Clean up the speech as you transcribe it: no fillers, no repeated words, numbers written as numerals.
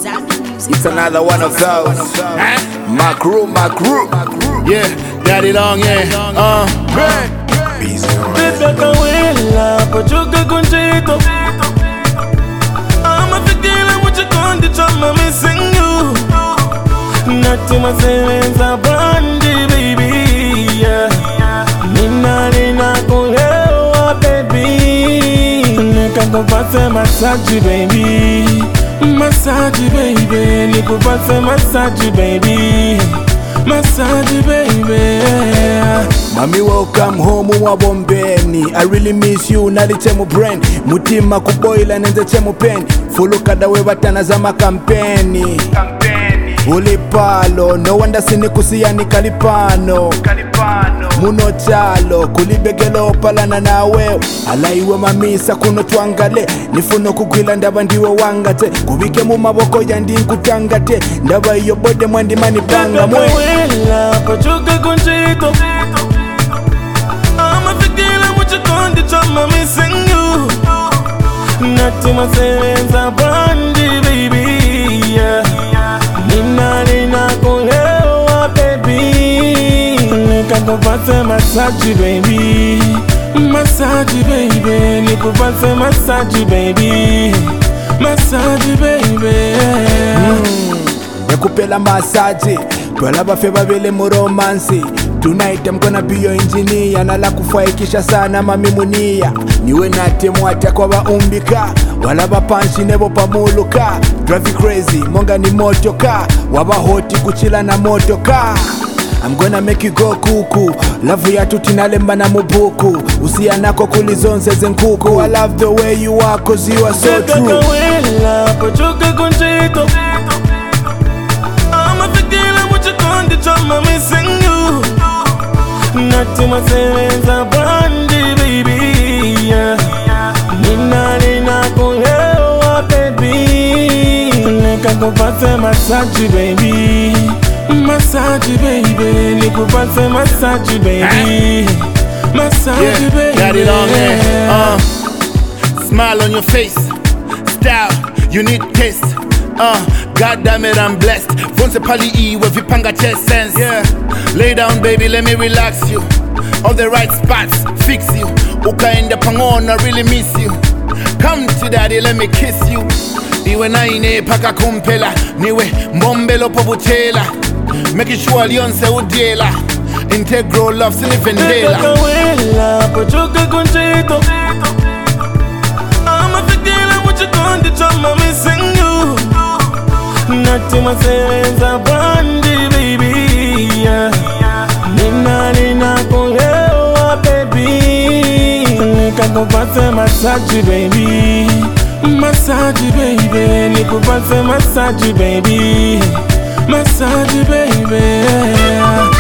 It's another one of those. My crew. Yeah, daddy long, yeah. Bebe kawela, pachuka kunjito. I'm a tequila, what you gonna do? I'm missing you. Nothing my feelings are brandy, baby. Yeah. Nina kulewa, baby. Nikakupata massage, baby. Massage, baby. Nikupata massage, baby. Massage, baby. Mami, welcome home wa Bombeni. I really miss you, nalitemu brain. Mutima kuboila nenze chemu pen. Fulu kada we batana za makampeni. Ulipalo, no wonder sini kusiyani kalipano. Muno chalo, kulibegelo palana na wewe. Alaiwe mamisa kuno tuangale. Nifuno kugwila ndaba ndiwe wangate. Kubike mu maboko yandi nkutangate. Ndaba iyo bode mwandi mani banga mwe. Kawela, pachuka kunjito. I'm a tequila, what you gonna do? I'm missing you. Nothing my feelings are brandy, baby. Yeah. Nina kulewa, baby. Nikakupata massage, baby. Massage, baby. Nikupata massage, baby. Massage, baby. Nekupela massage. Twala bafe babele mu romance. Tonight I'm gonna be your engineer. Nala kufaikisha sana mamimunia. Niwe natemu ata kwa baumbika. Wala bapanshi nebo pamuluka. Drive crazy, monga ni motoka. Waba hoti kuchila na motoka. I'm gonna make you go kuku. Love ya tutinalemba na mubuku. Usianako kulizonze zenkuku. I love the way you are cause you are so true. Kawela, pachuka kunjito. I'm a tequila, what you gonna do? I'm missing you. Nothing my feelings are brandy, baby. Yeah. Nina kulewa, baby. Nikakupata massage, baby. Massage, baby. Nikupata massage, baby. Massage, baby. Daddy long, yeah. Smile on your face. Style, you need taste. God damn it, I'm blessed. Vonse pali iwe vipanga chest sense. Yeah. Lay down, baby, let me relax you. All the right spots, fix you. Ukaenda pangona, really miss you. Come to daddy, let me kiss you. Iwe naine paka kumpela. Niwe mbombelo pobutela. Making sure Leonce udiela. Integral love, sinifendela. Kawela, pachuka kunjito. I'm a tequila, what you gonna do? I'm missing you. Nothing my feelings are brandy, baby. Yeah. Nina kulewa, baby. Nikakupata massage, baby. Massage, baby. Nikupata massage, baby. Massage, baby.